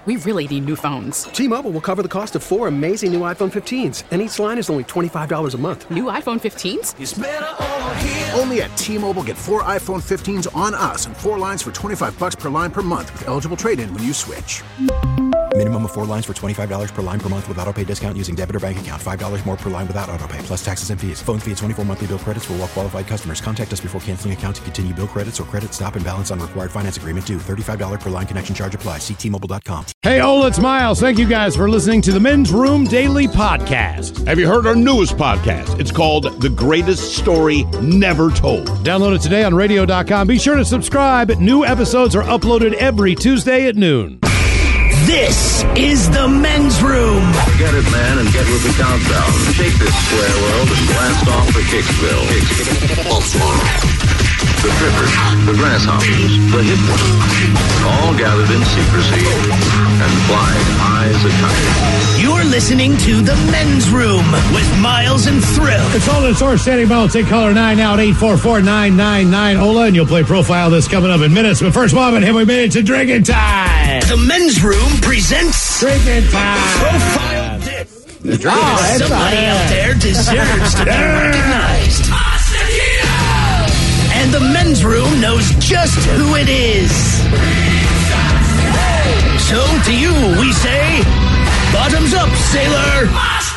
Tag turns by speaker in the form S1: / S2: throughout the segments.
S1: We really need new phones.
S2: T-Mobile will cover the cost of 4 amazing new iPhone 15s, and each line is only $25 a month.
S1: New iPhone 15s?
S3: It's better over here.
S4: Only at T-Mobile, get 4 iPhone 15s on us and 4 lines for $25 per line per month with eligible trade-in when you switch.
S5: Minimum of 4 lines for $25 per line per month with autopay discount using debit or bank account. $5 more per line without autopay, plus taxes and fees. Phone fee at 24 monthly bill credits for well-qualified customers. Contact us before canceling account to continue bill credits or credit stop and balance on required finance agreement due. $35 per line connection charge applies. See T-Mobile.com.
S6: Hey, Ola, it's Miles. Thank you guys for listening to the Men's Room Daily Podcast.
S7: Have you heard our newest podcast? It's called The Greatest Story Never Told.
S6: Download it today on radio.com. Be sure to subscribe. New episodes are uploaded every Tuesday at noon.
S8: This is the Men's Room.
S9: Get it, man, and get with the countdown. Shake this square world and blast off for Kicksville. The Trippers, the Grasshoppers, the Hip Ones, all gathered in secrecy and flying high as a kite.
S8: You're listening to the Men's Room with Miles and Thrill.
S6: Consultant source standing by. Take caller 9 out 844-999 Ola, and you'll play profile this coming up in minutes. But first moment, have we made it to drinking time?
S8: The Men's Room presents
S6: Drinking time.
S8: Profile This. Somebody out there deserves to be recognized. And the Men's Room knows just who it is. So to you we say, bottoms up, sailor.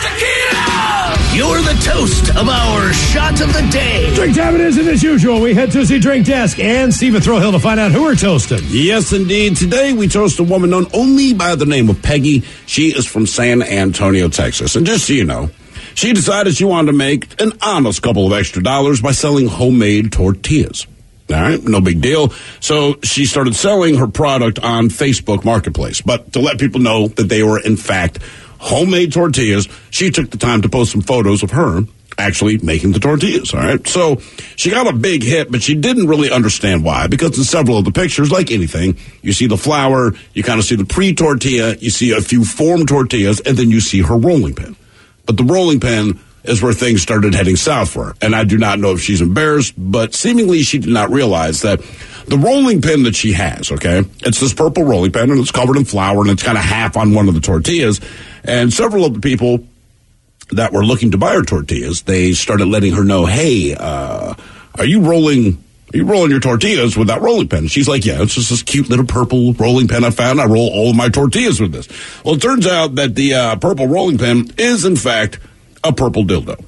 S8: You're the toast of our shot of the day.
S6: Drink time it is, and as usual, we head to the drink desk and Stephen Throwhill to find out who we're toasting.
S7: Yes, indeed. Today we toast a woman known only by the name of Peggy. She is from San Antonio, Texas. And just so you know, she decided she wanted to make an honest couple of extra dollars by selling homemade tortillas. All right, no big deal. So she started selling her product on Facebook Marketplace. But to let people know that they were, in fact, homemade tortillas, she took the time to post some photos of her actually making the tortillas, all right? So she got a big hit, but she didn't really understand why, because in several of the pictures, like anything, you see the flour, you kind of see the pre-tortilla, you see a few formed tortillas, and then you see her rolling pin. But the rolling pin is where things started heading south for her. And I do not know if she's embarrassed, but seemingly she did not realize that the rolling pin that she has, okay, it's this purple rolling pin, and it's covered in flour, and it's kind of half on one of the tortillas. And several of the people that were looking to buy her tortillas, they started letting her know, hey, are you rolling your tortillas with that rolling pin? She's like, yeah, it's just this cute little purple rolling pin I found. I roll all of my tortillas with this. Well, it turns out that the purple rolling pin is, in fact, a purple dildo.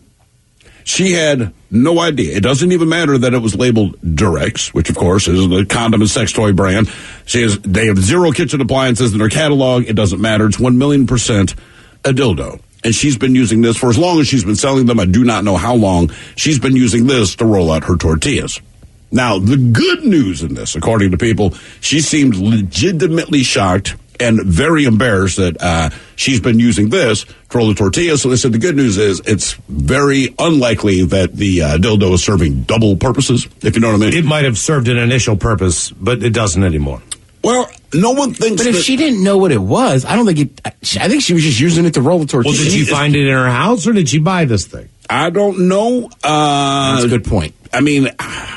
S7: She had no idea. It doesn't even matter that it was labeled Durex, which, of course, is the condom and sex toy brand. They have 0 kitchen appliances in their catalog. It doesn't matter. It's 1,000,000% a dildo. And she's been using this for as long as she's been selling them. I do not know how long she's been using this to roll out her tortillas. Now, the good news in this, according to people, she seemed legitimately shocked and very embarrassed that she's been using this to roll the tortillas. So they said the good news is it's very unlikely that the dildo is serving double purposes, if you know what I mean.
S6: It might have served an initial purpose, but it doesn't anymore.
S7: Well, no one thinks
S10: But if she didn't know what it was, I think she was just using it to roll the tortillas.
S6: Well, did she find it in her house, or did she buy this thing?
S7: I don't know.
S10: That's a good point.
S7: I mean,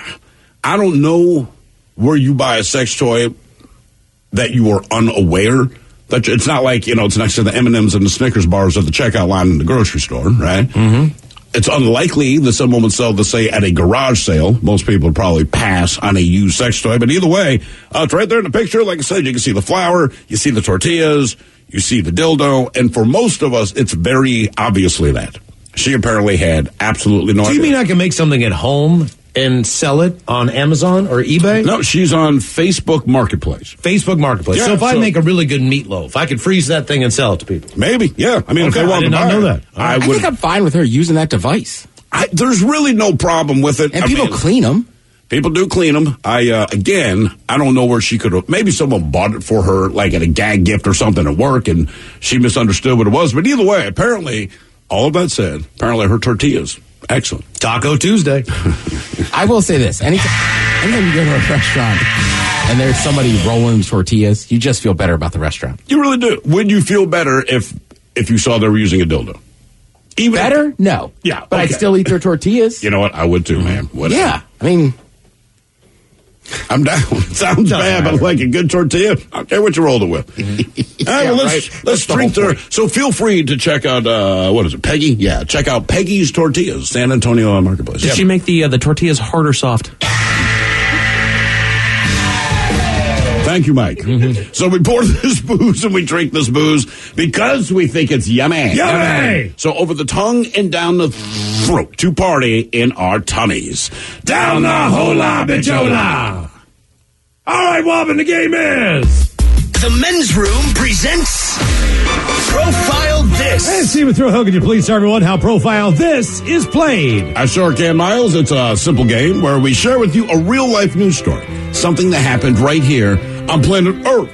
S7: I don't know where you buy a sex toy that you are unaware that it's not like, it's next to the M&Ms and the Snickers bars at the checkout line in the grocery store, right? Mm-hmm. It's unlikely that someone would sell this, say, at a garage sale. Most people would probably pass on a used sex toy. But either way, it's right there in the picture. Like I said, you can see the flour, you see the tortillas, you see the dildo. And for most of us, it's very obviously that. She apparently had absolutely no idea.
S6: Do you mean I can make something at home and sell it on Amazon or eBay?
S7: No, she's on Facebook Marketplace.
S6: Facebook Marketplace.
S7: Yeah,
S6: so if I make a really good meatloaf, I could freeze that thing and sell it to people.
S7: Maybe, yeah. I mean, if they want to buy
S6: I did not know that.
S10: I think I'm fine with her using that device.
S7: There's really no problem with it.
S10: And people clean them.
S7: People do clean them. I don't know where she could have. Maybe someone bought it for her, like at a gag gift or something at work, and she misunderstood what it was. But either way, apparently, all of that said, apparently her tortillas, excellent.
S6: Taco Tuesday.
S10: I will say this. Anytime you go to a restaurant and there's somebody rolling tortillas, you just feel better about the restaurant.
S7: You really do. Would you feel better if you saw they were using a dildo?
S10: Even better? No.
S7: Yeah.
S10: But I'd still eat their tortillas.
S7: You know what? I would too, man. Whatever.
S10: Yeah. I mean,
S7: I'm down. Sounds bad, but like a good tortilla, I don't care what you rolled it with. All right, well, let's drink there. So feel free to check out, what is it, Peggy? Yeah, check out Peggy's Tortillas, San Antonio Marketplace.
S3: Did she make the tortillas hard or soft?
S7: Thank you, Mike. So we pour this booze and we drink this booze because we think it's yummy.
S6: Yummy!
S7: So over the tongue and down the throat to party in our tummies.
S6: Down the hola bichola. All right, Wobbin, the game is...
S8: The Men's Room presents Profile This.
S6: Hey, Stephen Thrill, could you please tell everyone how Profile This is played?
S7: I sure can, Miles. It's a simple game where we share with you a real-life news story. Something that happened right here on planet Earth.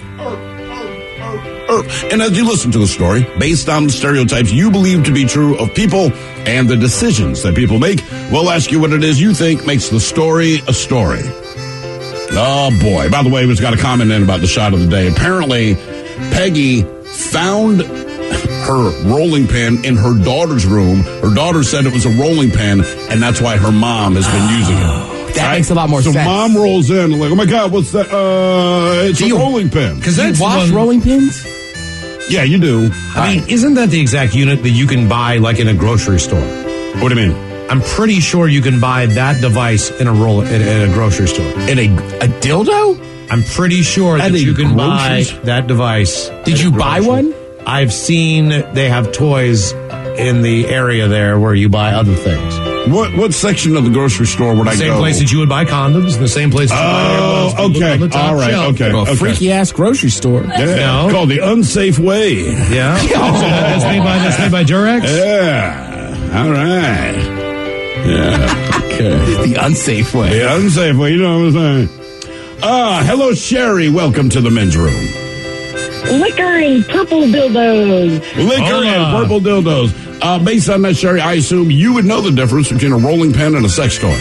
S7: And as you listen to the story, based on the stereotypes you believe to be true of people and the decisions that people make, we'll ask you what it is you think makes the story a story. Oh, boy. By the way, we've got a comment in about the shot of the day. Apparently, Peggy found her rolling pin in her daughter's room. Her daughter said it was a rolling pin, and that's why her mom has been using it.
S10: That makes a lot more sense.
S7: So mom rolls in like, oh, my God, what's that? It's a rolling pin.
S6: Because
S10: Do you wash rolling pins?
S7: Yeah, you do.
S6: I mean, isn't that the exact unit that you can buy like in a grocery store?
S7: What do you mean?
S6: I'm pretty sure you can buy that device in a grocery store.
S10: In a dildo?
S6: I'm pretty sure that you can buy that device.
S10: Did you buy one?
S6: I've seen they have toys in the area there where you buy other things.
S7: What section of the grocery store would I go?
S6: The same place that you would buy condoms, the same place that you buy
S7: okay.
S6: on the top
S7: All right,
S6: shelf.
S7: okay.
S10: A freaky-ass grocery store.
S7: Yeah. Called the Unsafe Way.
S6: Yeah. That's made by Durex?
S7: Yeah. All right. Yeah. Okay.
S10: The unsafe way.
S7: The unsafe way, you know what I'm saying? Hello, Sherry. Welcome to the Men's Room.
S11: Liquor and purple dildos.
S7: Liquor and purple dildos. Based on that, Sherry, I assume you would know the difference between a rolling pin and a sex toy.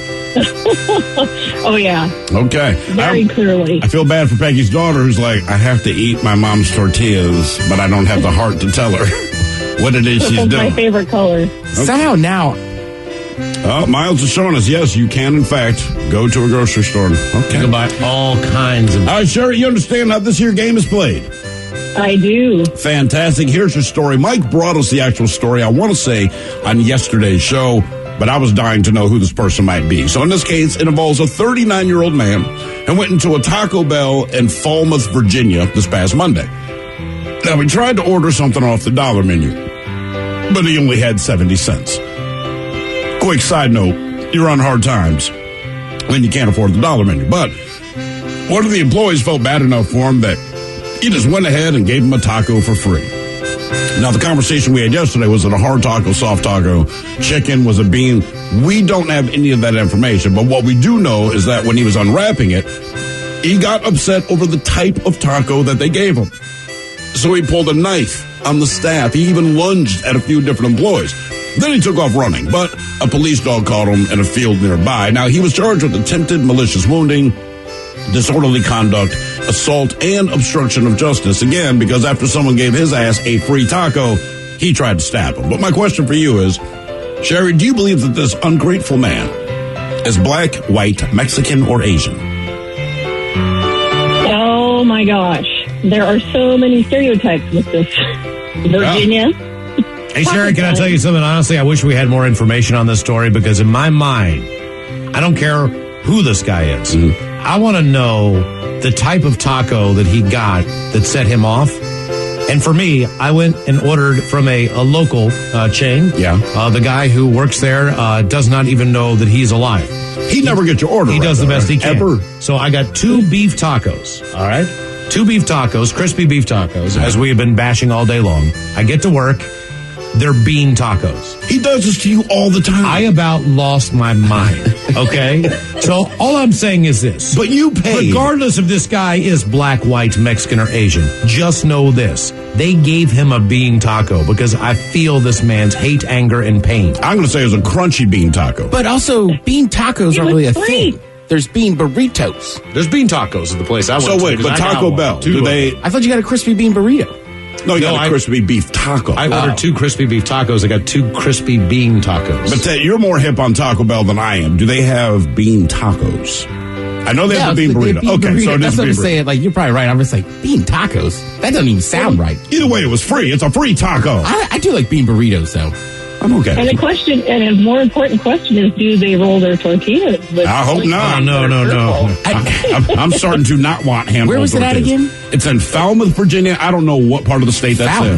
S11: Oh, yeah.
S7: Okay.
S11: Very clearly.
S7: I feel bad for Peggy's daughter who's like, I have to eat my mom's tortillas, but I don't have the heart to tell her what it is she's
S11: Purple's
S7: doing.
S11: my favorite color.
S7: Okay.
S10: Somehow now...
S7: Miles is showing us, yes, you can, in fact, go to a grocery store. Okay.
S6: You can buy all kinds of...
S7: All right, Sherry, you understand how this here game is played?
S11: I do.
S7: Fantastic. Here's your story. Mike brought us the actual story, I want to say, on yesterday's show, but I was dying to know who this person might be. So in this case, it involves a 39-year-old man who went into a Taco Bell in Falmouth, Virginia this past Monday. Now, he tried to order something off the dollar menu, but he only had 70 cents. Quick side note, you're on hard times when you can't afford the dollar menu. But one of the employees felt bad enough for him that he just went ahead and gave him a taco for free. Now, the conversation we had yesterday was it a hard taco, soft taco, chicken, was a bean? We don't have any of that information, but what we do know is that when he was unwrapping it, he got upset over the type of taco that they gave him. So he pulled a knife on the staff. He even lunged at a few different employees. Then he took off running, but a police dog caught him in a field nearby. Now, he was charged with attempted malicious wounding, disorderly conduct, assault, and obstruction of justice. Again, because after someone gave his ass a free taco, he tried to stab him. But my question for you is, Sherry, do you believe that this ungrateful man is black, white, Mexican, or Asian?
S11: Oh, my gosh. There are so many stereotypes with this. Virginia.
S7: Yeah.
S6: Hey, Sherry, can I tell you something? Honestly, I wish we had more information on this story because in my mind, I don't care who this guy is. Mm-hmm. I want to know the type of taco that he got that set him off. And for me, I went and ordered from a local chain.
S7: Yeah.
S6: The guy who works there does not even know that he's alive.
S7: He never gets your order.
S6: He does the best he can.
S7: Ever.
S6: So I got 2 beef tacos. All right. 2 beef tacos, crispy beef tacos, as we have been bashing all day long. I get to work. They're bean tacos.
S7: He does this to you all the time.
S6: I about lost my mind, okay? So all I'm saying is this.
S7: But you paid.
S6: Regardless if this guy is black, white, Mexican, or Asian, just know this. They gave him a bean taco because I feel this man's hate, anger, and pain.
S7: I'm going to say it was a crunchy bean taco.
S10: But also, bean tacos aren't really a thing. There's bean burritos.
S6: There's bean tacos at the place I went to.
S7: So wait, but Taco Bell, do they...
S10: I thought you got a crispy bean burrito.
S7: No, you got a crispy beef taco.
S6: I ordered 2 crispy beef tacos. I got 2 crispy bean tacos.
S7: But Ted, you're more hip on Taco Bell than I am. Do they have bean tacos? I know they have the bean burrito. Okay, so
S10: that's what I'm saying. Like, you're probably right. I'm just like, bean tacos? That doesn't even sound right.
S7: Either way, it was free. It's a free taco.
S10: I do like bean burritos, though.
S7: I'm okay.
S11: And the question, and a more important question is, do they roll their tortillas?
S7: I hope not.
S6: No.
S7: I'm starting to not want hand-rolled
S10: Where was it at again?
S7: It's in Falmouth, Virginia. I don't know what part of the state that's in.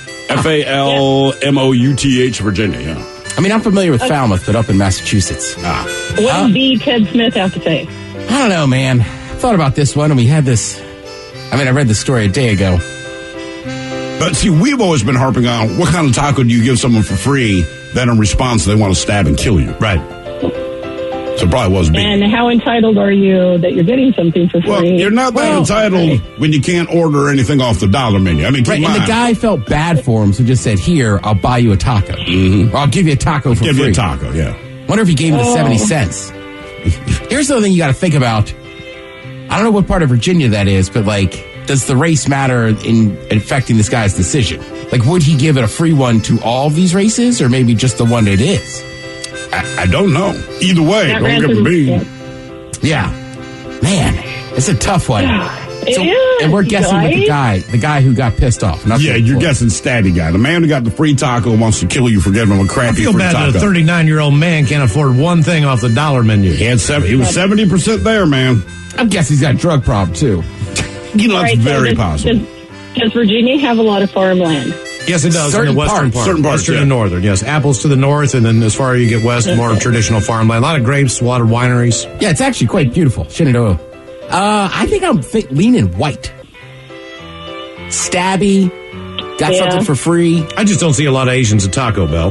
S7: Falmouth, Virginia, yeah.
S10: I mean, I'm familiar with Falmouth, but up in Massachusetts.
S11: What did Ted Smith have to say?
S10: I don't know, man. I thought about this one, and we had this. I mean, I read the story a day ago.
S7: But see, we've always been harping on what kind of taco do you give someone for free that in response they want to stab and kill you?
S6: Right.
S7: So it probably was bean.
S11: And how entitled are you that you're getting something for free?
S7: Well, you're not that entitled when you can't order anything off the dollar menu. I mean, keep in mind.
S10: And the guy felt bad for him, so just said, here, I'll buy you a taco. Or I'll give you a taco for free.
S7: Give you a taco, yeah.
S10: Wonder if he gave him the 70 cents. Here's the other thing you got to think about. I don't know what part of Virginia that is, but, like, does the race matter in affecting this guy's decision? Like, would he give it a free one to all of these races, or maybe just the one it is?
S7: I don't know. Either way,
S11: That
S7: don't give a bean.
S10: Yeah. Man, it's a tough one. And we're guessing with the guy who got pissed off.
S7: Yeah, you're guessing stabby guy. The man who got the free taco wants to kill you for giving him a crappy free taco.
S6: I feel bad that a 39-year-old man can't afford one thing off the dollar menu.
S7: He was 70% there, man.
S10: I'm guessing he's got a drug problem, too.
S7: That's very possible.
S11: Does Virginia have a lot of farmland?
S6: Yes, it does. In the western part.
S7: Certain parts,
S6: western and northern, yes. Apples to the north, and then as far as you get west, more traditional farmland. A lot of grapes, a lot of wineries.
S10: Yeah, it's actually quite beautiful. Shenandoah. I think I'm leaning white. Stabby. Got something for free.
S6: I just don't see a lot of Asians at Taco Bell.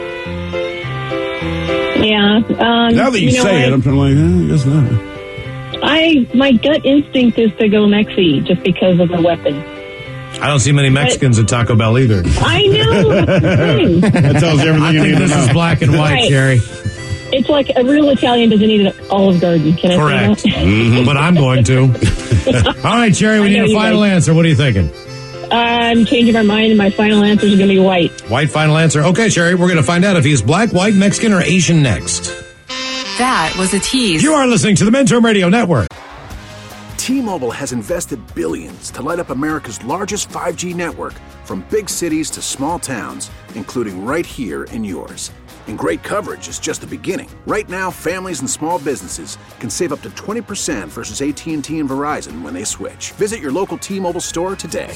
S11: Yeah.
S7: Now that you say it, I'm kind of like, I guess not.
S11: My gut instinct is to go Mexi just because of the weapon.
S6: I don't see many Mexicans at Taco Bell either.
S11: I know.
S7: That tells you everything you need to know.
S6: This is black and white,
S11: Right.
S6: Jerry.
S11: It's like a real Italian doesn't need an Olive Garden. Can I
S6: Correct.
S11: say that?
S6: But I'm going to. All right, Jerry, we need a final answer. What are you thinking?
S11: I'm changing my mind, and my final answer is going to be white.
S6: White final answer. Okay, Sherry, we're going to find out if he's black, white, Mexican, or Asian next.
S12: That was a tease.
S6: You are listening to the Mentor Radio Network.
S4: T-Mobile has invested billions to light up America's largest 5G network, from big cities to small towns, including right here in yours. And great coverage is just the beginning. Right now, families and small businesses can save up to 20% versus AT&T and Verizon when they switch. Visit your local T-Mobile store today.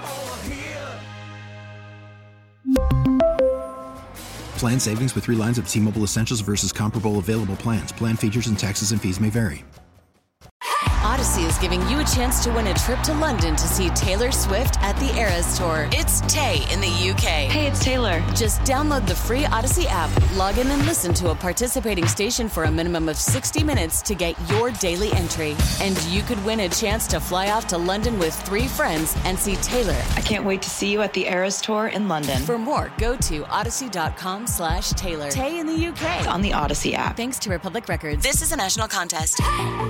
S5: Plan savings with 3 lines of T-Mobile Essentials versus comparable available plans. Plan features and taxes and fees may vary.
S13: Odyssey is giving you a chance to win a trip to London to see Taylor Swift at the Eras Tour. It's Tay in the UK.
S12: Hey, it's Taylor.
S13: Just download the free Odyssey app, log in and listen to a participating station for a minimum of 60 minutes to get your daily entry. And you could win a chance to fly off to London with 3 friends and see Taylor.
S12: I can't wait to see you at the Eras Tour in London.
S13: For more, go to odyssey.com/Taylor. Tay in the UK.
S12: It's on the Odyssey app.
S13: Thanks to Republic Records. This is a national contest.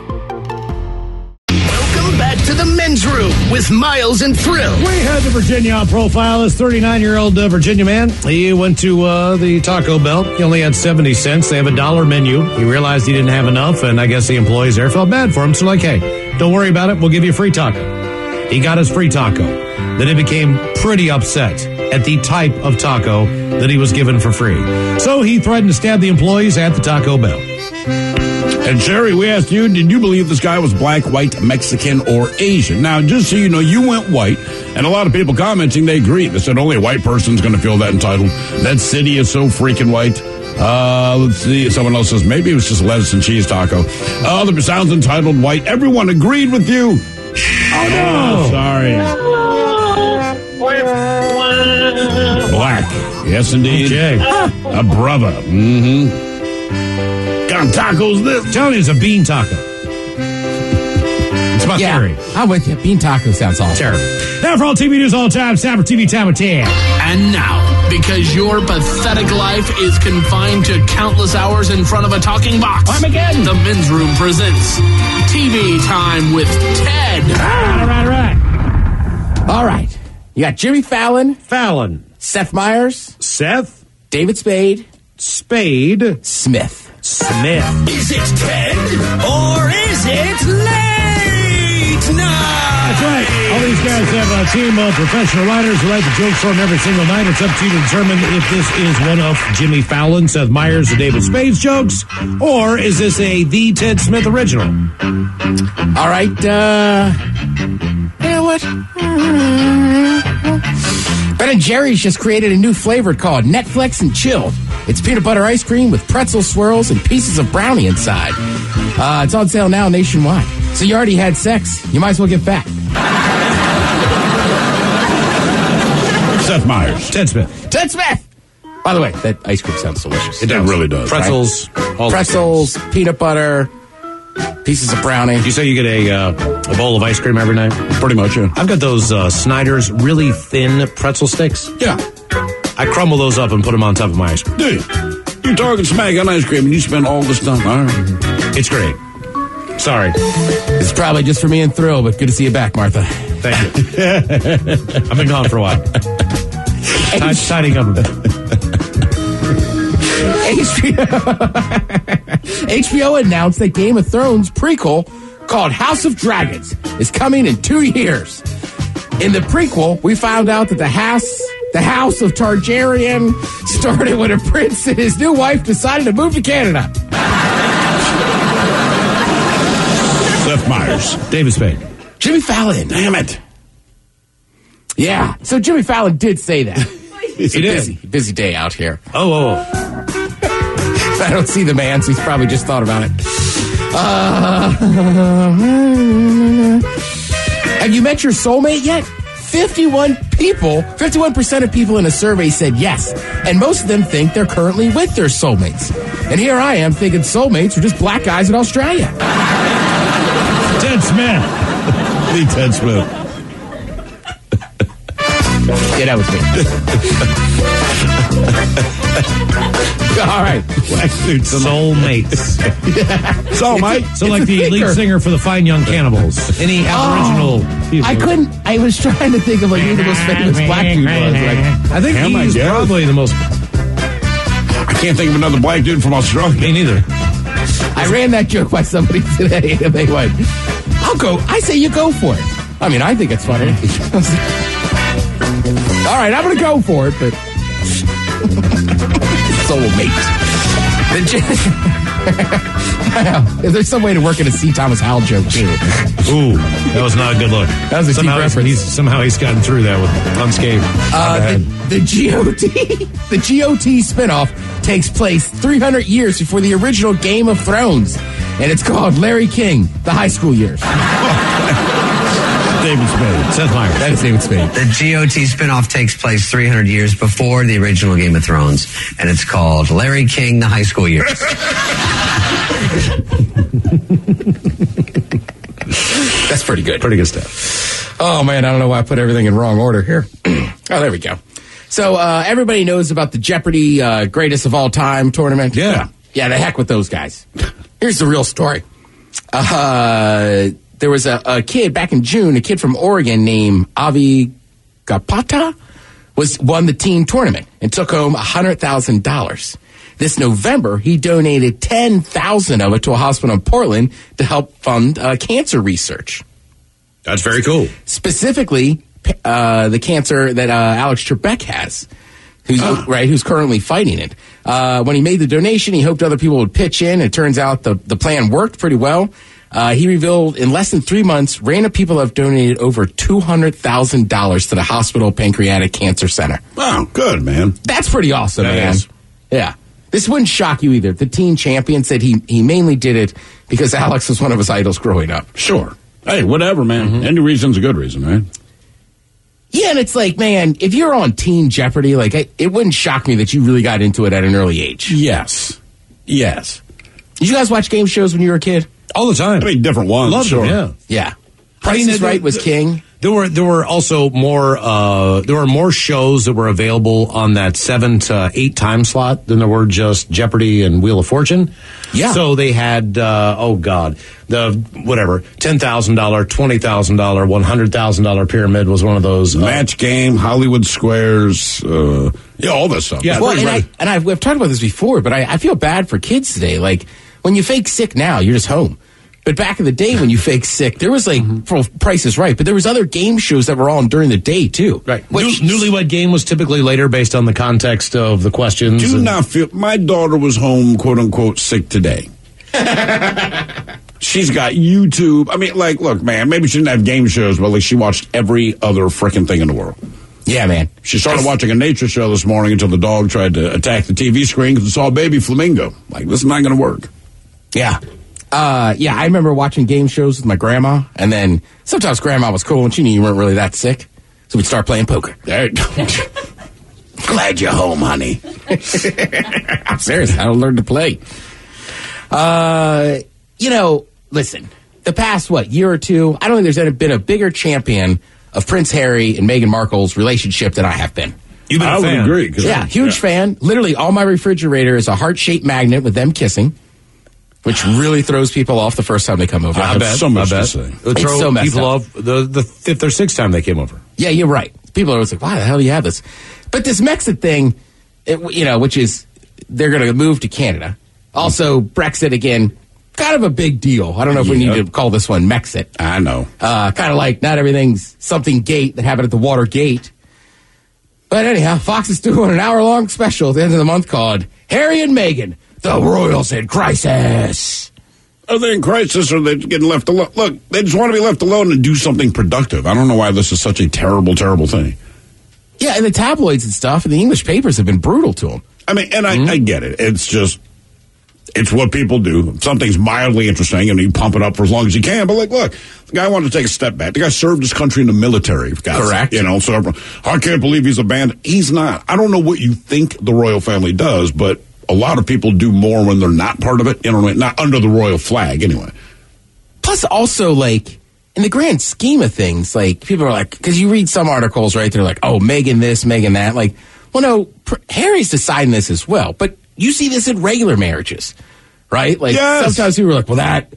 S8: Welcome back to the men's room with Miles and Thrill.
S6: We had the Virginia profile. This 39-year-old Virginia man. He went to the Taco Bell. He only had 70 cents. They have a $1 menu. He realized he didn't have enough, and I guess the employees there felt bad for him. So like, hey, don't worry about it. We'll give you a free taco. He got his free taco. Then he became pretty upset at the type of taco that he was given for free. So he threatened to stab the employees at the Taco Bell.
S7: And Jerry, we asked you, did you believe this guy was black, white, Mexican, or Asian? Now, just so you know, you went white, and a lot of people commenting, they agreed. They said only a white person's going to feel that entitled. That city is so freaking white. Let's see. Someone else says maybe it was just lettuce and cheese taco. Other sounds entitled white. Everyone agreed with you. Oh, no. Sorry. Black. Yes, indeed.
S6: Okay.
S7: A brother. Mm-hmm. Got tacos this.
S6: Telling you, it's a bean taco. It's my theory.
S10: I'm with you. Bean taco sounds awesome.
S6: Terrible. Now for all TV news all the time, Sapper TV time of 10.
S8: And now, because your pathetic life is confined to countless hours in front of a talking box,
S6: Armageddon.
S8: The men's room presents TV Time with Ted.
S10: All right. You got Jimmy Fallon.
S6: Fallon.
S10: Seth Meyers.
S6: Seth.
S10: David Spade.
S6: Spade.
S10: Smith.
S6: Smith.
S14: Is it 10 or is it late night?
S6: That's right. All these guys have a team of professional writers who write the jokes for them every single night. It's up to you to determine if this is one of Jimmy Fallon, Seth Meyers, or David Spade's jokes, or is this a The Ted Smith original?
S10: All right, you know what? Ben & Jerry's just created a new flavor called Netflix and Chill. It's peanut butter ice cream with pretzel swirls and pieces of brownie inside. It's on sale now nationwide. So you already had sex. You might as well get back.
S7: Seth Meyers.
S6: Ted Smith.
S10: Ted Smith! By the way, that ice cream sounds delicious.
S7: It really does.
S6: Pretzels.
S10: Right? Pretzels, peanut butter, pieces of brownie.
S6: You say you get a bowl of ice cream every night?
S7: Pretty much, yeah.
S6: I've got those Snyder's really thin pretzel sticks.
S7: Yeah.
S6: I crumble those up and put them on top of my ice cream.
S7: Do you? You're talking smack on ice cream and you spend all this time. All right.
S6: It's great. Sorry.
S10: It's probably just for me and Thrill, but good to see you back, Martha.
S6: Thank you. I've been gone for a while. Tidying up a bit.
S10: HBO announced that Game of Thrones prequel called House of Dragons is coming in 2 years. In the prequel, we found out that the House of Targaryen started when a prince and his new wife decided to move to Canada.
S7: Seth Meyers.
S6: David Spade.
S10: Jimmy Fallon.
S7: Damn it.
S10: Yeah, so Jimmy Fallon did say that.
S6: He did.
S10: Busy day out here.
S6: Oh.
S10: I don't see the man, so he's probably just thought about it. Have you met your soulmate yet? 51% of people in a survey said yes, and most of them think they're currently with their soulmates. And here I am thinking soulmates are just black guys in Australia.
S6: Ted Smith.
S7: The Ted Smith.
S10: Yeah, that was me. All right.
S6: Soulmates.
S7: Soulmate.
S6: So like the lead singer for the Fine Young Cannibals. Any Aboriginal people?
S10: I was trying to think of like who the most famous black dude was.
S6: I think he's probably the most.
S7: I can't think of another black dude from Australia.
S6: Me neither.
S10: I ran that joke by somebody today, and they went, I'll go. I say you go for it. I mean, I think it's funny. All right, I'm going to go for it, but soulmate. If there's some way to work in a C. Thomas Howell joke, too.
S6: Ooh, that was not a good look.
S10: That was a deep reference.
S6: Somehow he's gotten through that with unscathed.
S10: The GOT spinoff takes place 300 years before the original Game of Thrones, and it's called Larry King, The High School Years.
S6: David Spade. Seth Meyers.
S10: That is David Spade.
S15: The GOT spinoff takes place 300 years before the original Game of Thrones, and it's called Larry King, The High School Years.
S10: That's pretty good.
S6: Pretty good stuff.
S10: Oh, man, I don't know why I put everything in wrong order here. Oh, there we go. So everybody knows about the Jeopardy Greatest of All Time tournament.
S7: Yeah.
S10: Yeah, the heck with those guys. Here's the real story. There was a kid back in June, a kid from Oregon named Avi Gapata won the team tournament and took home $100,000. This November, he donated $10,000 of it to a hospital in Portland to help fund cancer research.
S6: That's very cool.
S10: Specifically, the cancer that Alex Trebek has, who's currently fighting it. When he made the donation, he hoped other people would pitch in. It turns out the plan worked pretty well. He revealed in less than 3 months, random people have donated over $200,000 to the Hospital Pancreatic Cancer Center.
S7: Wow, good, man.
S10: That's pretty awesome, man.
S7: Is.
S10: Yeah. This wouldn't shock you either. The teen champion said he mainly did it because Alex was one of his idols growing up.
S7: Sure. Hey, whatever, man. Mm-hmm. Any reason's a good reason, right?
S10: Yeah, and it's like, man, if you're on Team Jeopardy, like, it wouldn't shock me that you really got into it at an early age.
S7: Yes.
S10: Did you guys watch game shows when you were a kid?
S6: All the time.
S7: I mean, different ones.
S6: Loved
S7: sure.
S6: them,
S10: Yeah. Price is Right was king.
S6: There were also more shows that were available on that 7 to 8 time slot than there were just Jeopardy and Wheel of Fortune.
S10: Yeah.
S6: So they had the whatever $10,000, $20,000, $100,000 pyramid was one of those
S7: Match Game, Hollywood Squares, all that stuff.
S10: Yeah, well, we've talked about this before, but I feel bad for kids today. Like when you fake sick now, you're just home. But back in the day when you fake sick, there was Price is Right, but there was other game shows that were on during the day too.
S6: Right. Newlywed Game was typically later based on the context of the questions.
S7: Not feel my daughter was home, quote unquote, sick today. She's got YouTube. I mean, look, man, maybe she didn't have game shows, but she watched every other freaking thing in the world.
S10: Yeah, man.
S7: She started watching a nature show this morning until the dog tried to attack the TV screen because it saw a baby flamingo. This is not going to work.
S10: Yeah. I remember watching game shows with my grandma, and then sometimes grandma was cool and she knew you weren't really that sick, so we'd start playing poker.
S7: Glad you're home, honey.
S10: I'm serious. I don't learn to play. Listen, the past, year or two, I don't think there's been a bigger champion of Prince Harry and Meghan Markle's relationship than I have been.
S6: You've been a fan.
S7: I would agree.
S10: Yeah, huge fan. Literally, all my refrigerator is a heart-shaped magnet with them kissing, which really throws people off the first time they come over.
S7: I bet. So much to say.
S6: It would throw people off the fifth or sixth time they came over.
S10: Yeah, you're right. People are always like, why the hell do you have this? But this Brexit thing, which is they're going to move to Canada. Also, Brexit again, kind of a big deal. I don't know if we need to call this one Mexit.
S7: I know.
S10: Kind of like not everything's something gate that happened at the Watergate. But anyhow, Fox is doing an hour-long special at the end of the month called Harry and Meghan, the Royals in Crisis.
S7: Are they in crisis or are they getting left alone? Look, they just want to be left alone and do something productive. I don't know why this is such a terrible, terrible thing.
S10: Yeah, and the tabloids and stuff and the English papers have been brutal to them.
S7: I mean, and I get it. It's what people do. If something's mildly interesting and you pump it up for as long as you can. But look, the guy wanted to take a step back. The guy served his country in the military.
S10: Correct.
S7: So I can't believe he's a bandit. He's not. I don't know what you think the royal family does, but a lot of people do more when they're not part of it. Not under the royal flag, anyway.
S10: Plus, also, in the grand scheme of things, people are because you read some articles, right? They're like, oh, Meghan this, Meghan that. Well, no, Harry's deciding this as well. But you see this in regular marriages, right?
S7: Yes.
S10: Sometimes people are like, well, that,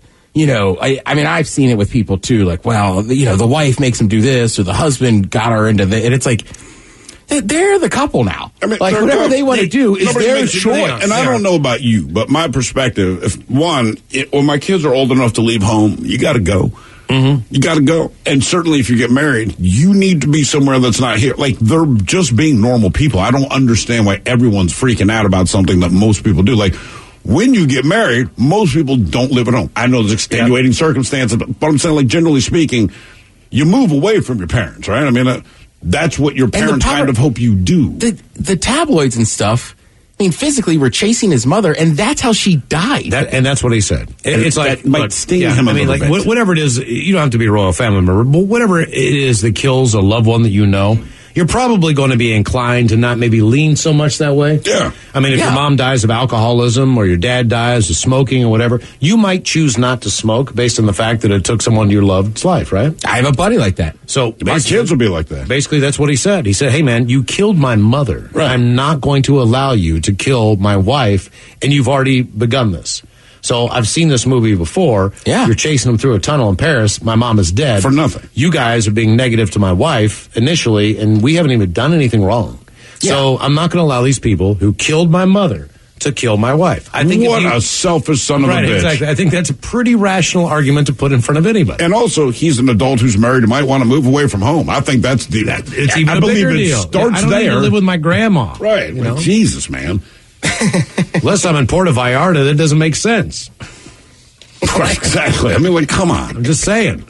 S10: I mean, I've seen it with people too. The wife makes him do this or the husband got her into this. And it's they're the couple now. I mean, whatever they want to do is their choice.
S7: And I don't know about you, but my perspective, when my kids are old enough to leave home, you got to go. Mm-hmm. You got to go. And certainly if you get married, you need to be somewhere that's not here. They're just being normal people. I don't understand why everyone's freaking out about something that most people do. When you get married, most people don't live at home. I know there's extenuating circumstances, but I'm saying, generally speaking, you move away from your parents, right? I mean, that's what your parents kind of hope you do.
S10: The tabloids and stuff, I mean, physically, we're chasing his mother, and that's how she died.
S6: And that's what he said. It's
S7: that might sting him a little bit.
S6: Whatever it is, you don't have to be a royal family member, but whatever it is that kills a loved one that you know, you're probably going to be inclined to not maybe lean so much that way.
S7: Yeah.
S6: I mean, if your mom dies of alcoholism or your dad dies of smoking or whatever, you might choose not to smoke based on the fact that it took someone you loved's life, right?
S10: I have a buddy like that.
S6: So
S7: my kids will be like that.
S6: Basically, that's what he said. He said, hey, man, you killed my mother.
S7: Right.
S6: I'm not going to allow you to kill my wife, and you've already begun this. So I've seen this movie before.
S10: Yeah.
S6: You're chasing them through a tunnel in Paris. My mom is dead.
S7: For nothing.
S6: You guys are being negative to my wife initially, and we haven't even done anything wrong. Yeah. So I'm not going to allow these people who killed my mother to kill my wife. I think
S7: what a selfish son of a bitch.
S6: Exactly. I think that's a pretty rational argument to put in front of anybody.
S7: And also, he's an adult who's married and might want to move away from home. I think that's
S6: it's even a bigger deal.
S7: Starts
S6: I don't
S7: there.
S6: need to live with my grandma.
S7: Right. Jesus, man.
S6: Unless I'm in Puerto Vallarta, that doesn't make sense.
S7: Right, exactly. I mean, come on.
S6: I'm just saying.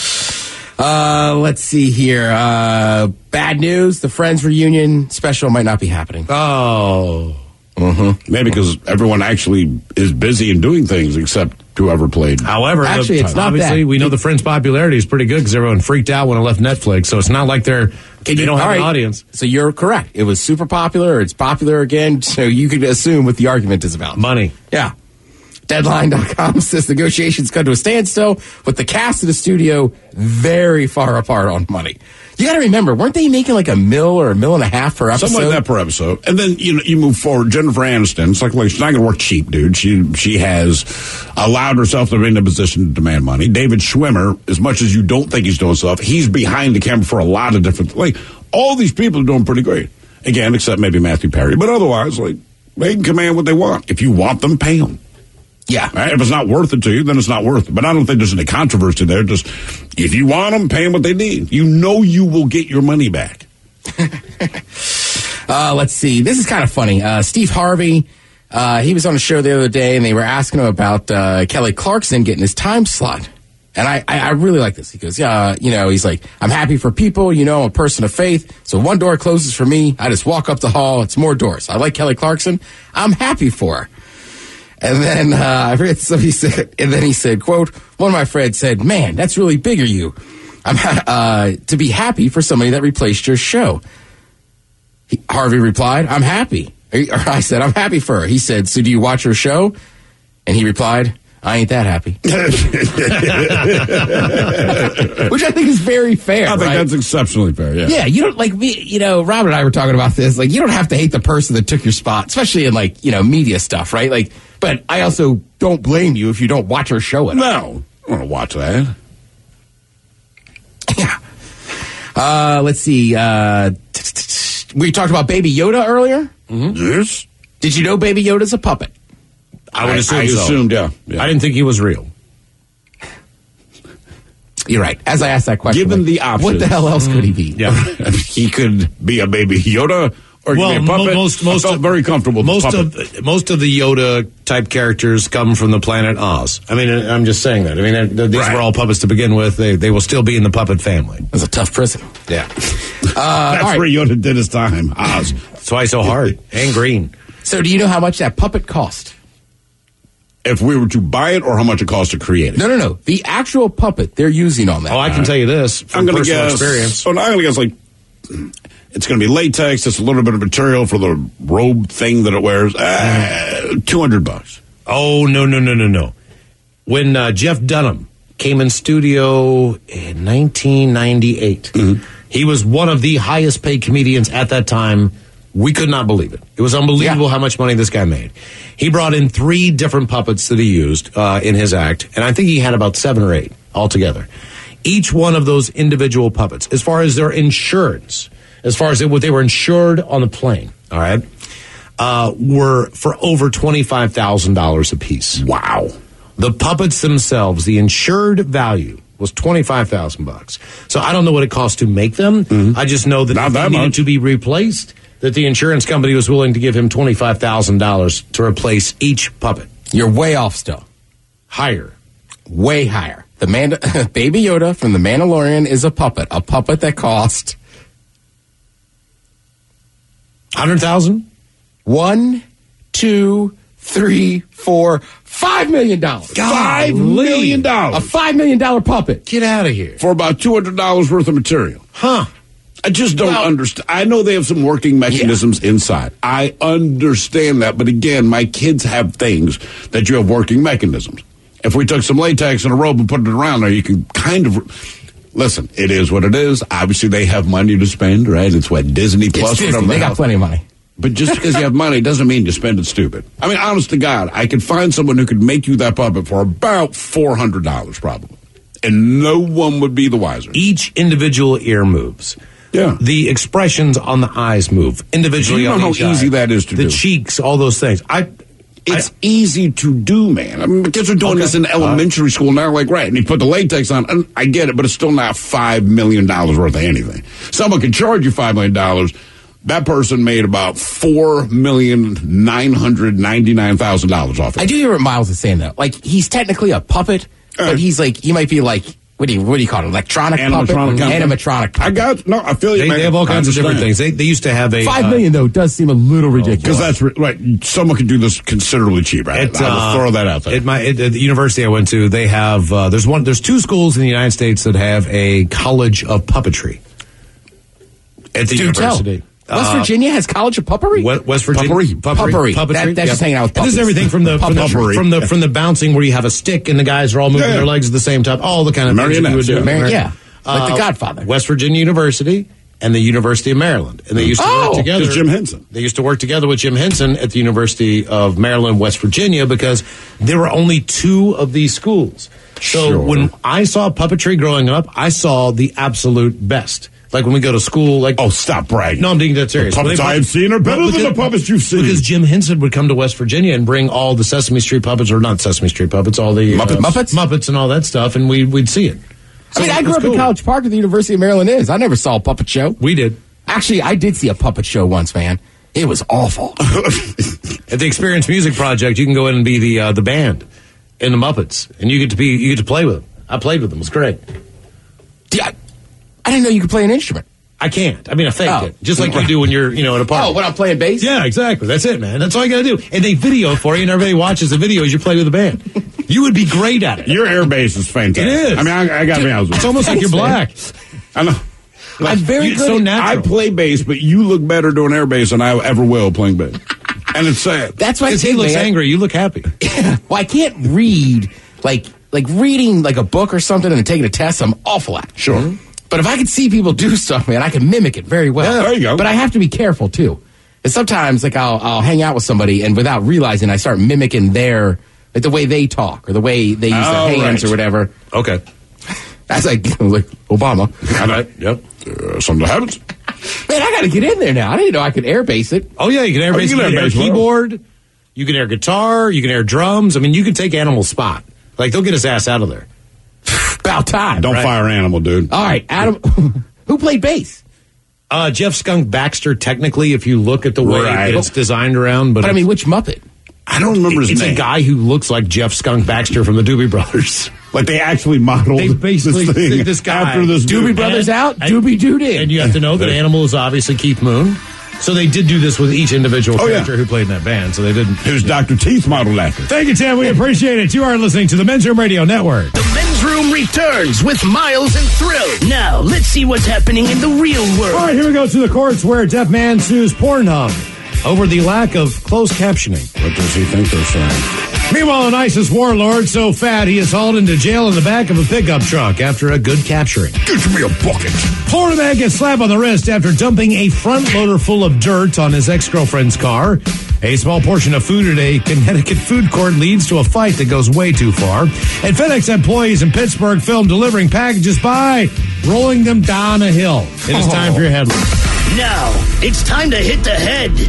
S10: Let's see here. Bad news. The Friends reunion special might not be happening.
S6: Oh.
S7: Mm-hmm. Maybe because everyone actually is busy and doing things except whoever played.
S6: However,
S10: actually, it's not
S6: obviously, we know the Friends' popularity is pretty good because everyone freaked out when it left Netflix. So it's not like they don't have an audience.
S10: So you're correct. It was super popular. It's popular again. So you could assume what the argument is about.
S6: Money.
S10: Yeah. Deadline.com says negotiations come to a standstill with the cast of the studio very far apart on money. You got to remember, weren't they making like $1 million or $1.5 million per episode?
S7: Something like that per episode. And then, you move forward. Jennifer Aniston, it's like she's not going to work cheap, dude. She has allowed herself to be in a position to demand money. David Schwimmer, as much as you don't think he's doing stuff, he's behind the camera for a lot of different, all these people are doing pretty great. Again, except maybe Matthew Perry. But otherwise, they can command what they want. If you want them, pay them.
S10: Yeah.
S7: Right? If it's not worth it to you, then it's not worth it. But I don't think there's any controversy there. Just, if you want them, pay them what they need. You know you will get your money back.
S10: Let's see. This is kind of funny. Steve Harvey, he was on a show the other day, and they were asking him about Kelly Clarkson getting his time slot. And I really like this. He goes, he's like, I'm happy for people. I'm a person of faith. So one door closes for me. I just walk up the hall. It's more doors. I like Kelly Clarkson. I'm happy for her. And then I forget somebody said, and then he said, quote, one of my friends said, man, that's really big of you. I'm to be happy for somebody that replaced your show. Harvey replied, I'm happy. Or I said, I'm happy for her. He said, so do you watch her show? And he replied, I ain't that happy. Which I think is very fair.
S7: I think that's exceptionally fair, yeah.
S10: Yeah, you don't Robert and I were talking about this. You don't have to hate the person that took your spot, especially in media stuff, right? But I also don't blame you if you don't watch her show.
S7: No, I want to watch that.
S10: Yeah. Let's see. We talked about Baby Yoda earlier.
S7: Mm-hmm. Yes.
S10: Did you know Baby Yoda's a puppet?
S6: I would assume
S7: I assumed, yeah.
S6: I didn't think he was real.
S10: You're right. As I asked that question,
S7: given the option,
S10: what the hell else could he be?
S6: Yeah,
S7: he could be a Baby Yoda. Or be a puppet.
S6: Most
S7: very comfortable.
S6: Most of the Yoda type characters come from the planet Oz. I mean, I'm just saying that. I mean, these were all puppets to begin with. They will still be in the puppet family.
S10: It was a tough prison.
S6: Yeah,
S7: that's where Yoda did his time. Oz.
S6: That's why he's so hard and green.
S10: So, do you know how much that puppet cost?
S7: If we were to buy it, or how much it costs to create it?
S10: No. The actual puppet they're using on that.
S6: Oh, I can tell you this from personal experience.
S7: So I'm going to guess it's going to be latex. It's a little bit of material for the robe thing that it wears. $200.
S6: Oh, no. When Jeff Dunham came in studio in 1998, he was one of the highest paid comedians at that time. We could not believe it. It was unbelievable how much money this guy made. He brought in 3 different puppets that he used in his act, and I think he had about 7 or 8 altogether. Each one of those individual puppets, as far as their insurance, as far as what they were insured on the plane, all right, were for over $25,000 a piece.
S7: Wow.
S6: The puppets themselves, the insured value was $25,000. So I don't know what it cost to make them. I just know that if they needed to be replaced, that the insurance company was willing to give him $25,000 to replace each puppet.
S10: You're way off still.
S6: Higher.
S10: Way higher. Baby Yoda from The Mandalorian is a puppet that cost
S6: $100,000?
S10: 1, 2, 3, 4, $5 million.
S7: $5 million.
S10: A $5 million puppet.
S6: Get out of here.
S7: For about $200 worth of material.
S6: Huh.
S7: I just don't understand. I know they have some working mechanisms inside. I understand that. But again, my kids have things that you have working mechanisms. If we took some latex and a robe and put it around there, you can kind of... Listen, it is what it is. Obviously, they have money to spend, right? It's what, Disney Plus?
S10: Disney. They got plenty of money.
S7: But just because you have money doesn't mean you spend it stupid. I mean, honest to God, I could find someone who could make you that puppet for about $400 probably. And no one would be the wiser.
S6: Each individual ear moves.
S7: Yeah.
S6: The expressions on the eyes move individually.
S7: You know how easy that is to do.
S6: The cheeks, all those things.
S7: It's easy to do, man. I mean, the kids are doing this in elementary school now, right, and you put the latex on, and I get it, but it's still not $5 million worth of anything. Someone can charge you $5 million. That person made about $4,999,000 off it.
S10: I do hear what Miles is saying, though. He's technically a puppet, but he might be what do you call it? Electronic puppet? Animatronic puppet.
S7: I feel you.
S6: They have all kinds of different things. They used to have a
S10: $5 million though does seem a little ridiculous.
S7: Because that's right. Someone could do this considerably cheaper. I will throw that out there.
S6: At the university I went to, they have there's 2 schools in the United States that have a college of puppetry. At the university.
S10: West Virginia has College of Puppery?
S6: West Virginia
S10: Puppery. That's just hanging out with
S6: puppets. This is everything from the bouncing where you have a stick and the guys are all moving their legs at the same time. All the kind of things you would do.
S10: Like The Godfather.
S6: West Virginia University and the University of Maryland, and they used to work together.
S7: Jim Henson.
S6: They used to work together with Jim Henson at the University of Maryland, West Virginia, because there were only 2 of these schools. So when I saw puppetry growing up, I saw the absolute best. Like when we go to school, like
S7: stop bragging.
S6: No, I'm being dead serious.
S7: The puppets I have seen are better than the puppets you've seen.
S6: Because Jim Henson would come to West Virginia and bring all the Sesame Street puppets, or not Sesame Street puppets, all the Muppets and all that stuff, and we'd see it. So
S10: I grew up in College Park where the University of Maryland is. I never saw a puppet show.
S6: We did.
S10: Actually, I did see a puppet show once, man. It was awful.
S6: At the Experience Music Project, you can go in and be the band in the Muppets, and you get to play with them. I played with them. It was great.
S10: I didn't know you could play an instrument.
S6: I can't. I mean, I faked it. Just like you do when you're, at a party.
S10: Oh, when I'm playing bass?
S6: Yeah, exactly. That's it, man. That's all you got to do. And they video for you, and everybody watches the video as you play with the band. You would be great at it.
S7: Your air bass is fantastic.
S6: It is.
S7: I mean, I got to be honest with you.
S6: It's almost like you're black.
S7: I know.
S10: I'm very good.
S6: So natural.
S7: I play bass, but you look better doing air bass than I ever will playing bass. And it's sad.
S10: That's why
S6: he looks angry. You look happy.
S10: Well, I can't read, like reading like a book or something and then taking a test, I'm awful at.
S7: Sure.
S10: But if I could see people do stuff, man, I can mimic it very well.
S7: Yeah, there you go.
S10: But I have to be careful, too. And sometimes, like, I'll hang out with somebody, and without realizing, I start mimicking the way they talk, or the way they use their hands, or whatever.
S6: Okay.
S10: That's like Obama.
S7: Yep. Something happens.
S10: Man, I got to get in there now. I didn't know I could air bass it.
S6: Oh, yeah, you can air bass. You can air keyboard. You can air guitar. You can air drums. I mean, you can take Animal's spot. Like, they'll get his ass out of there.
S10: About time.
S7: Don't fire Animal, dude.
S10: All right, Adam. Who played bass?
S6: Jeff Skunk Baxter, technically, if you look at the way it's designed around. But
S10: I mean, which Muppet?
S7: I don't remember his name.
S6: It's a guy who looks like Jeff Skunk Baxter from the Doobie Brothers.
S7: Like they actually modeled
S6: this guy.
S7: After this
S10: Doobie Brothers out, Doobie Dood in.
S6: And you have to know that Animal is obviously Keith Moon. So they did do this with each individual character who played in that band. So they didn't.
S7: Who's Dr. Teeth modeled after?
S6: Thank you, Tim. We appreciate it. You are listening to the Men's Room Radio Network.
S14: The Men's Room returns with Miles and Thrill. Now, let's see what's happening in the real world.
S6: All right, here we go to the courts where deaf man sues Pornhub over the lack of closed captioning.
S7: What does he think they're saying?
S6: Meanwhile, an ISIS warlord so fat he is hauled into jail in the back of a pickup truck after a good capturing.
S7: Get me a bucket.
S6: Florida man gets slapped on the wrist after dumping a front loader full of dirt on his ex-girlfriend's car. A small portion of food at a Connecticut food court leads to a fight that goes way too far. And FedEx employees in Pittsburgh filmed delivering packages by rolling them down a hill. It is time for your headline.
S14: Now, it's time to hit the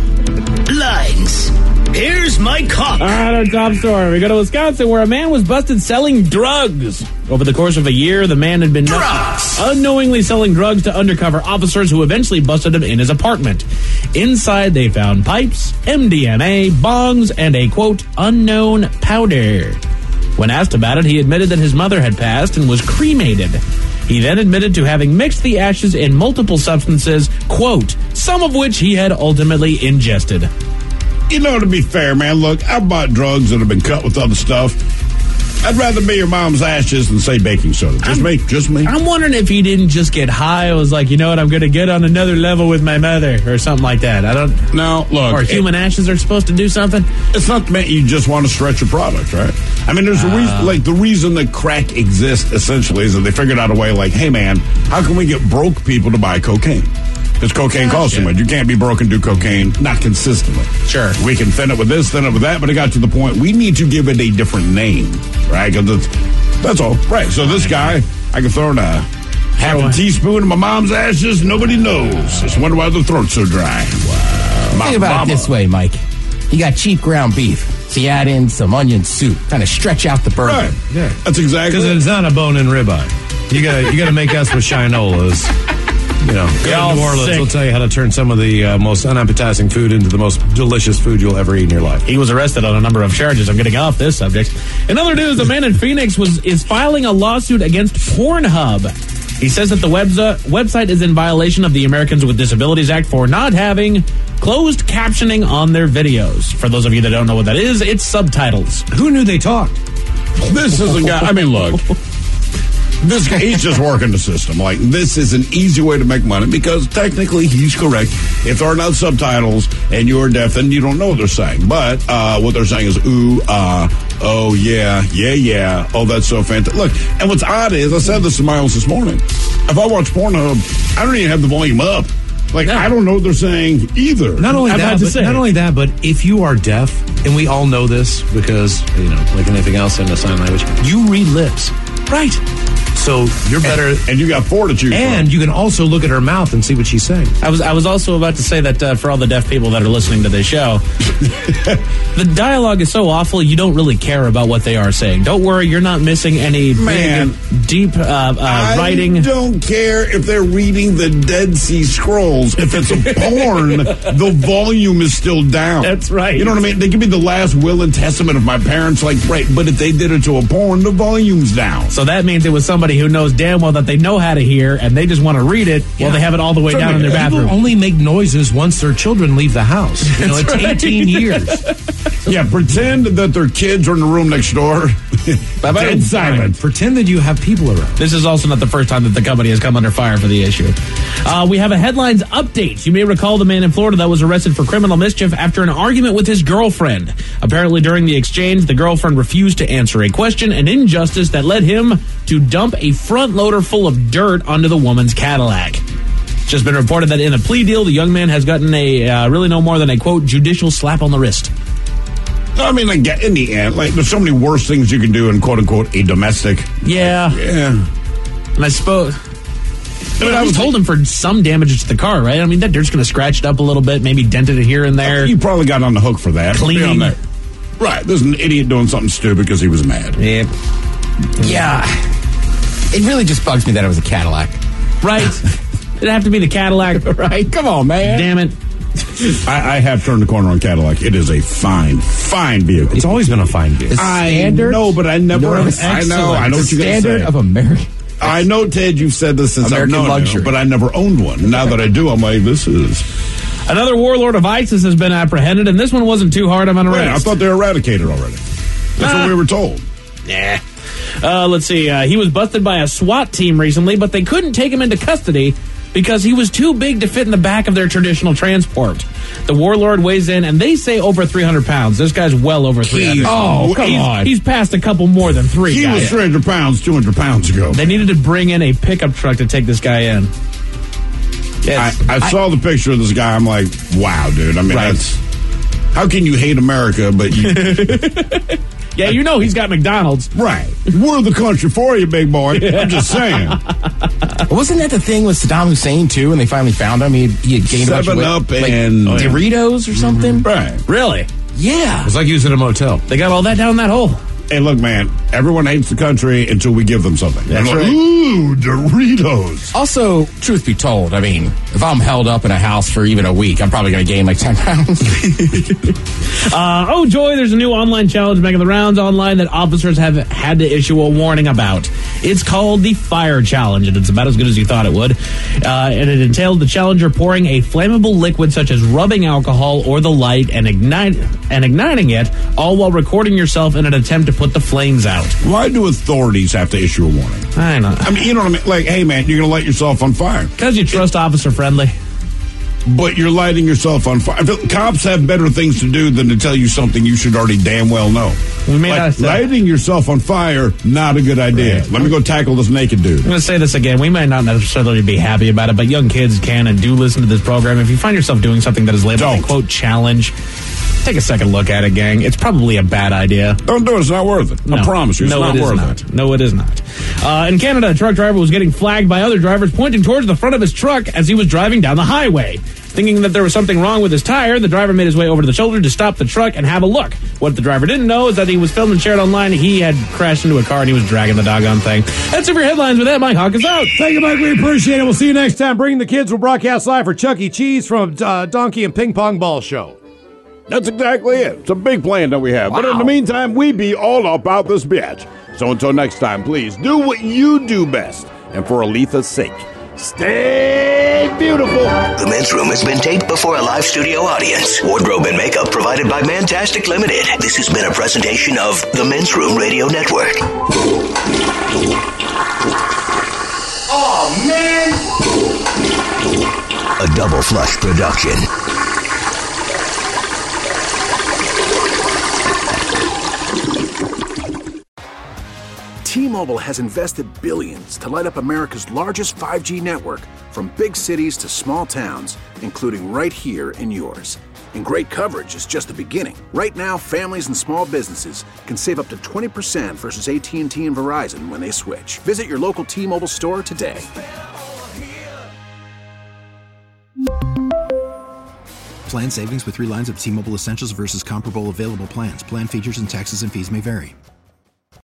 S14: headlines. Here's my cop.
S16: All right, our top story. We go to Wisconsin, where a man was busted selling drugs. Over the course of a year, the man had been unknowingly selling drugs to undercover officers who eventually busted him in his apartment. Inside, they found pipes, MDMA, bongs, and a, quote, unknown powder. When asked about it, he admitted that his mother had passed and was cremated. He then admitted to having mixed the ashes in multiple substances, quote, some of which he had ultimately ingested.
S7: You know, to be fair, man, look, I bought drugs that have been cut with other stuff. I'd rather be your mom's ashes than say baking soda. Just me.
S16: I'm wondering if he didn't just get high. I was like, you know what, I'm going to get on another level with my mother or something like that. I don't.
S7: No, look.
S16: Or human ashes are supposed to do something.
S7: It's not meant you just want to stretch your product, right? I mean, there's a reason. Like the reason that crack exists essentially is that they figured out a way. Like, hey, man, how can we get broke people to buy cocaine? Because cocaine costs too much. You can't be broke and do cocaine, not consistently.
S16: Sure.
S7: We can thin it with this, thin it with that, but it got to the point we need to give it a different name, right? Because that's all. Right. So this guy, I can throw in half a teaspoon of my mom's ashes, nobody knows. Just wonder why the throat's so dry. Wow.
S10: Think about it this way, Mike. You got cheap ground beef, so you add in some onion soup, kind of stretch out the burger.
S7: Right. Yeah. That's exactly.
S6: Because it's not a bone-in ribeye. You got to make us with shinolas. You know, go to New Orleans. We'll tell you how to turn some of the most unappetizing food into the most delicious food you'll ever eat in your life.
S16: He was arrested on a number of charges. I'm getting off this subject. In other news, a man in Phoenix is filing a lawsuit against Pornhub. He says that the website is in violation of the Americans with Disabilities Act for not having closed captioning on their videos. For those of you that don't know what that is, it's subtitles.
S6: Who knew they talked?
S7: This is a guy. I mean, look. This guy, he's just working the system. Like, this is an easy way to make money because technically he's correct. If there are not subtitles and you're deaf, then you don't know what they're saying. But what they're saying is, ooh, oh, yeah, oh, that's so fantastic. Look, and what's odd is, I said this to Miles this morning, if I watch Pornhub, I don't even have the volume up. Like, I don't know what they're saying either.
S3: Not only that, but if you are deaf, and we all know this because, like anything else in the sign language, you read lips. Right. So you're better.
S7: And you got 4 to choose
S3: and
S7: from.
S3: You can also look at her mouth and see what she's saying.
S16: I was also about to say that for all the deaf people that are listening to this show, the dialogue is so awful you don't really care about what they are saying. Don't worry, you're not missing any big, deep writing.
S7: I don't care if they're reading the Dead Sea Scrolls. If it's a porn, the volume is still down.
S16: That's right.
S7: You know what I mean? They give me the last will and testament of my parents, like, right, but if they did it to a porn, the volume's down.
S16: So that means it was somebody who knows damn well that they know how to hear and they just want to read it while they have it all the way down in their bathroom.
S3: People only make noises once their children leave the house. It's
S16: right.
S3: 18 years.
S7: Yeah, pretend that their kids are in the room next door. Dead silent.
S3: Pretend that you have people around.
S16: This is also not the first time that the company has come under fire for the issue. We have a headlines update. You may recall the man in Florida that was arrested for criminal mischief after an argument with his girlfriend. Apparently, during the exchange, the girlfriend refused to answer a question, an injustice that led him to dump a front loader full of dirt onto the woman's Cadillac. It's just been reported that in a plea deal, the young man has gotten a really no more than a, quote, judicial slap on the wrist.
S7: I mean, in the end, like, there's so many worse things you can do in, quote-unquote, a domestic.
S16: Yeah. And I suppose... I was told him for some damages to the car, right? I mean, that dirt's going to scratch it up a little bit, maybe dented it here and there.
S7: You probably got on the hook for that.
S16: Cleaning.
S7: Right. There's an idiot doing something stupid because he was mad.
S10: Yeah. It really just bugs me that it was a Cadillac.
S16: Right. It'd have to be the Cadillac.
S10: Right. Come on, man.
S16: Damn it.
S7: I have turned the corner on Cadillac. It is a fine vehicle.
S3: It's always been a fine vehicle.
S7: I know, but I never. I know what you're going to say.
S10: Standard of American.
S7: I know, Ted, you've said this since I've known luxury, but I never owned one. Now that I do, I'm like, this is...
S16: Another warlord of ISIS has been apprehended, and this one wasn't too hard of an arrest.
S7: I thought they were eradicated already. That's what we were told.
S16: Yeah. Let's see. He was busted by a SWAT team recently, but they couldn't take him into custody because he was too big to fit in the back of their traditional transport. The warlord weighs in, and they say over 300 pounds. This guy's well over 300.
S7: Come on.
S16: He's passed a couple more than 3.
S7: He was 300 pounds 200 pounds ago.
S16: They needed to bring in a pickup truck to take this guy in.
S7: I saw the picture of this guy. I'm like, wow, dude. I mean, that's... How can you hate America, but you...
S16: Yeah, you know he's got McDonald's.
S7: Right. We're the country for you, big boy. I'm just saying.
S10: Wasn't that the thing with Saddam Hussein, too, when they finally found him? He had gained a bunch of weight.
S7: 7-Up
S10: like
S7: and...
S10: Doritos or something?
S7: Right.
S16: Really?
S10: Yeah.
S3: It's like he was in a motel.
S16: They got all that down that hole.
S7: Hey, look, man, everyone hates the country until we give them something.
S16: That's
S7: like,
S16: right.
S7: Ooh, Doritos.
S10: Also, truth be told, I mean, if I'm held up in a house for even a week, I'm probably going to gain like 10 pounds.
S16: Oh, joy, there's a new online challenge making the rounds online that officers have had to issue a warning about. It's called the Fire Challenge, and it's about as good as you thought it would. And it entailed the challenger pouring a flammable liquid such as rubbing alcohol or the light and igniting it, all while recording yourself in an attempt to put the flames out.
S7: Why do authorities have to issue a warning?
S16: I know.
S7: I mean, you know what I mean? Like, hey, man, you're going to light yourself on fire.
S16: Because you trust Officer Friendly.
S7: But you're lighting yourself on fire. Cops have better things to do than to tell you something you should already damn well know.
S16: We may
S7: like,
S16: not
S7: lighting yourself on fire, not a good idea. Right. Let me go tackle this naked dude.
S16: I'm going to say this again. We might not necessarily be happy about it, but young kids can and do listen to this program. If you find yourself doing something that is labeled a, quote, challenge, take a second look at it, gang. It's probably a bad idea.
S7: Don't do it. It's not worth it. No. I promise you, it's not worth it.
S16: No, it is not. In Canada, a truck driver was getting flagged by other drivers pointing towards the front of his truck as he was driving down the highway. Thinking that there was something wrong with his tire, the driver made his way over to the shoulder to stop the truck and have a look. What the driver didn't know is that he was filmed and shared online. He had crashed into a car and he was dragging the doggone thing. That's it for your headlines. With that, Mike Hawk is out.
S17: Thank you, Mike. We appreciate it. We'll see you next time. Bringing the kids will broadcast live for Chuck E. Cheese from Donkey and Ping Pong Ball Show.
S7: That's exactly it. It's a big plan that we have. Wow. But in the meantime, we be all about this bitch. So until next time, please do what you do best. And for Aletha's sake, stay beautiful.
S18: The Men's Room has been taped before a live studio audience. Wardrobe and makeup provided by Mantastic Limited. This has been a presentation of the Men's Room Radio Network. Oh, man! A Double Flush production.
S4: T-Mobile has invested billions to light up America's largest 5G network, from big cities to small towns, including right here in yours. And great coverage is just the beginning. Right now, families and small businesses can save up to 20% versus AT&T and Verizon when they switch. Visit your local T-Mobile store today.
S5: Plan savings with 3 lines of T-Mobile Essentials versus comparable available plans. Plan features and taxes and fees may vary.